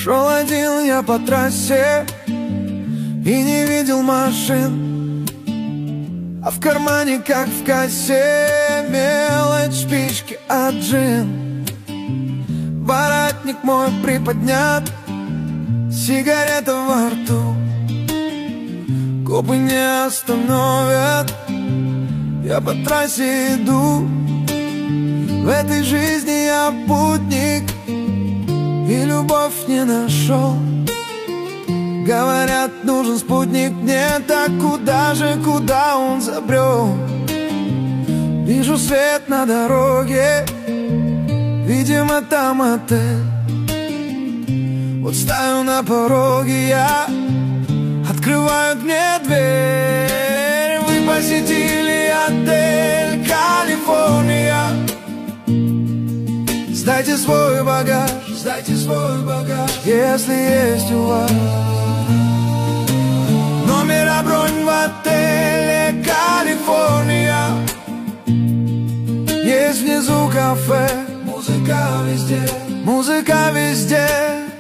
Шел один я по трассе и не видел машин, а в кармане, как в кассе, мелочь, спички, а джин. Воротник мой приподнят, сигарета во рту. Копы не остановят, я по трассе иду. В этой жизни я путник и любовь не нашел. Говорят, нужен спутник мне, так куда же, куда он забрел? Вижу свет на дороге, видимо, там отель. Вот стою на пороге я, открывают мне дверь. Вы посетили отель «Калифорния». Сдайте свой багаж, если есть у вас номера, бронь в отеле «Калифорния». Есть внизу кафе, музыка везде.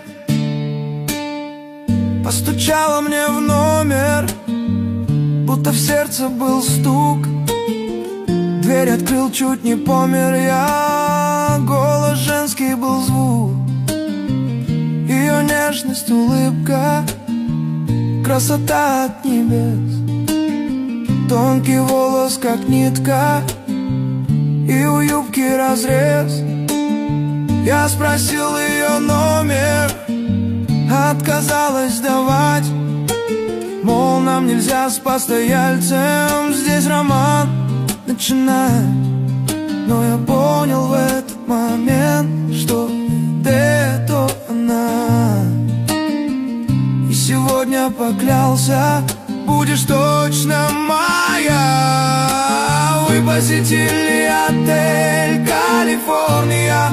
Постучала мне в номер, будто в сердце был стук. Дверь открыл, чуть не помер я. Голос женский был звук, ее нежность, улыбка, красота от небес. Тонкий волос, как нитка, и у юбки разрез. Я спросил ее номер, отказалась давать. Мол, нам нельзя с постояльцем здесь роман начинать. Но я понял в этот момент, что это она. И сегодня поклялся, будешь точно моя. Вы посетили отель «Калифорния».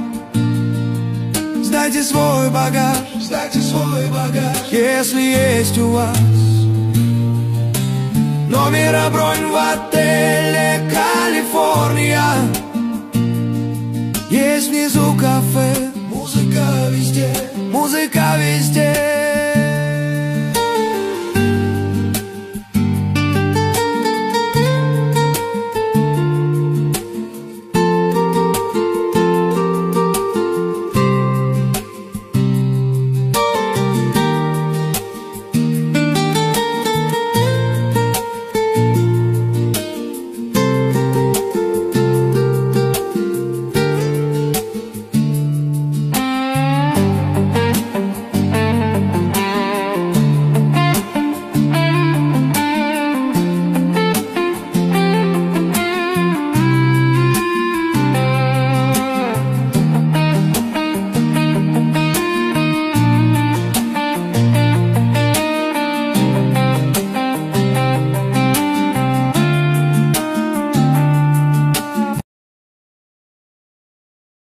Сдайте свой багаж, если есть у вас номера, бронь в отеле «Калифорния». Есть внизу кафе, музыка везде.